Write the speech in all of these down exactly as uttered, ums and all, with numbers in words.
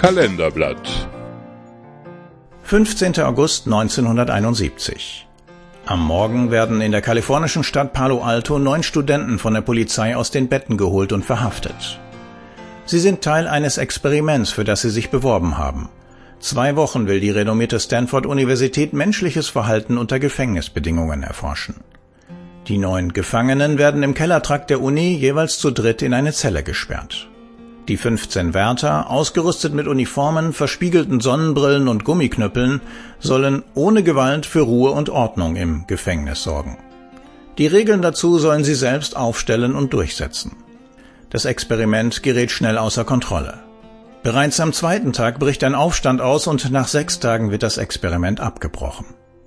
Kalenderblatt. fünfzehnter August neunzehnhunderteinundsiebzig. Am Morgen werden in der kalifornischen Stadt Palo Alto neun Studenten von der Polizei aus den Betten geholt und verhaftet. Sie sind Teil eines Experiments, für das sie sich beworben haben. Zwei Wochen will die renommierte Stanford-Universität menschliches Verhalten unter Gefängnisbedingungen erforschen. Die neun Gefangenen werden im Kellertrakt der Uni jeweils zu dritt in eine Zelle gesperrt. Die fünfzehn Wärter, ausgerüstet mit Uniformen, verspiegelten Sonnenbrillen und Gummiknüppeln, sollen ohne Gewalt für Ruhe und Ordnung im Gefängnis sorgen. Die Regeln dazu sollen sie selbst aufstellen und durchsetzen. Das Experiment gerät schnell außer Kontrolle. Bereits am zweiten Tag bricht ein Aufstand aus und nach sechs Tagen wird das Experiment abgebrochen.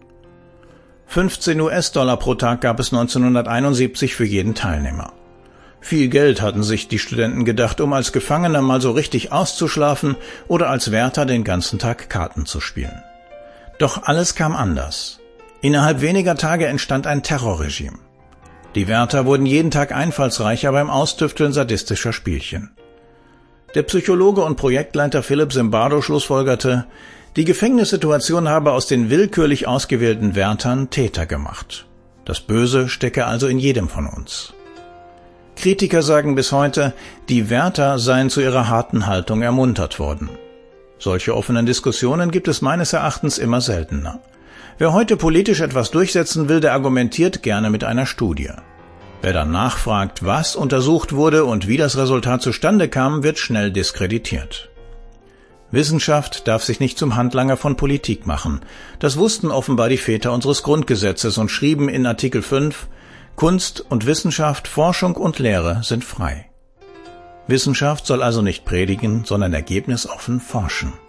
fünfzehn US-Dollar pro Tag gab es neunzehnhunderteinundsiebzig für jeden Teilnehmer. Viel Geld hatten sich die Studenten gedacht, um als Gefangener mal so richtig auszuschlafen oder als Wärter den ganzen Tag Karten zu spielen. Doch alles kam anders. Innerhalb weniger Tage entstand ein Terrorregime. Die Wärter wurden jeden Tag einfallsreicher beim Austüfteln sadistischer Spielchen. Der Psychologe und Projektleiter Philip Zimbardo schlussfolgerte, die Gefängnissituation habe aus den willkürlich ausgewählten Wärtern Täter gemacht. Das Böse stecke also in jedem von uns. Kritiker sagen bis heute, die Wärter seien zu ihrer harten Haltung ermuntert worden. Solche offenen Diskussionen gibt es meines Erachtens immer seltener. Wer heute politisch etwas durchsetzen will, der argumentiert gerne mit einer Studie. Wer dann nachfragt, was untersucht wurde und wie das Resultat zustande kam, wird schnell diskreditiert. Wissenschaft darf sich nicht zum Handlanger von Politik machen. Das wussten offenbar die Väter unseres Grundgesetzes und schrieben in Artikel fünf, Kunst und Wissenschaft, Forschung und Lehre sind frei. Wissenschaft soll also nicht predigen, sondern ergebnisoffen forschen.